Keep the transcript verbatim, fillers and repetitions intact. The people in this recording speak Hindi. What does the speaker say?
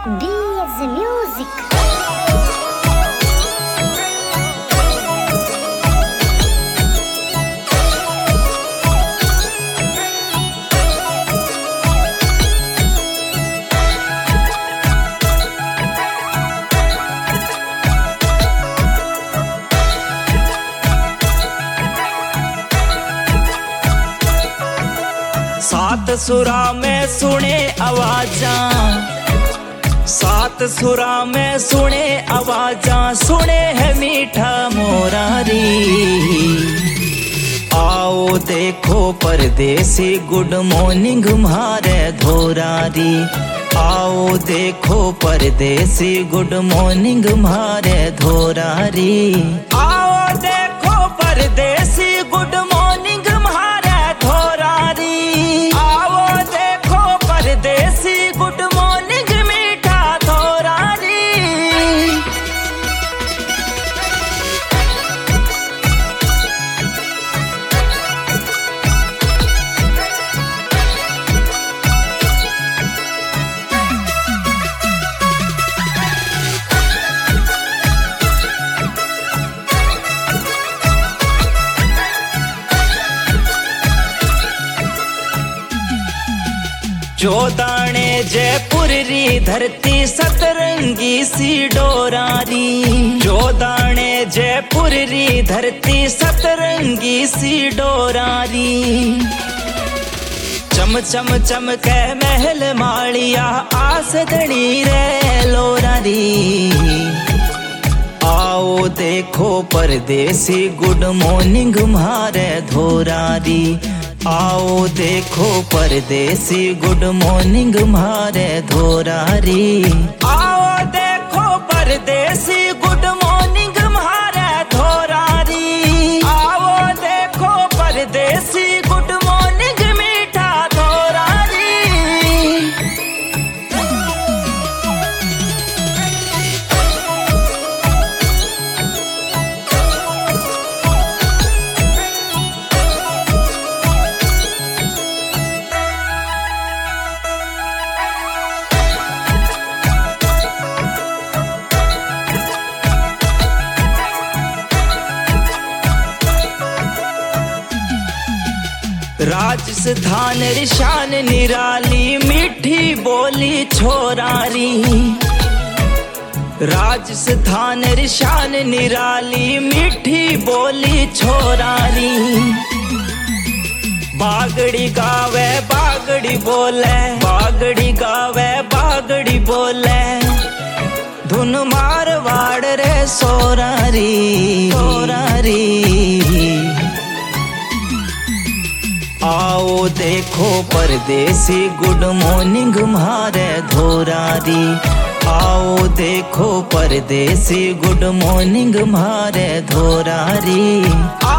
Beats Music. सात सुरा में सुने आवाजा, सात सुरा में सुने आवाजा, सुने है मीठा मोरारी। आओ देखो परदेसी गुड मॉर्निंग म्हारे धोरारी। आओ देखो परदेसी गुड मॉर्निंग म्हारे धोरारी। आओ देखो परदेसी गुड मॉर्निंग म्हारे धोरारी। आओ देखो परदेसी गुड मॉर्निंग मीठा धोरारी। जो दाने जयपुर री धरती सतरंगी सी डोरारी। जो दाने जयपुर री धरती सतरंगी सी डोरारी। चम चम चम के महल मालिया आसदनी रे लोरारी। आओ देखो परदेसी गुड मॉर्निंग म्हारे धोरारी। आओ देखो परदेसी गुड मॉर्निंग म्हारे धोरारी। आओ देखो परदेसी गुड मॉर्निंग म्हारे धोरारी। आओ देखो परदेसी गुड मॉर्निंग मीठा धोरारी। राजस्थान रिशान निराली मीठी बोली छोरारी। राजस्थान रिशान निराली मीठी बोली छोरारी। बागड़ी गावे बागड़ी बोले, बागड़ी गावे बागड़ी बोले, धुन मारवाड़ रे सोरारी सोरारी। आओ देखो परदेसी गुड मॉर्निंग म्हारे धोरारी। आओ देखो परदेसी गुड मॉर्निंग म्हारे धोरारी।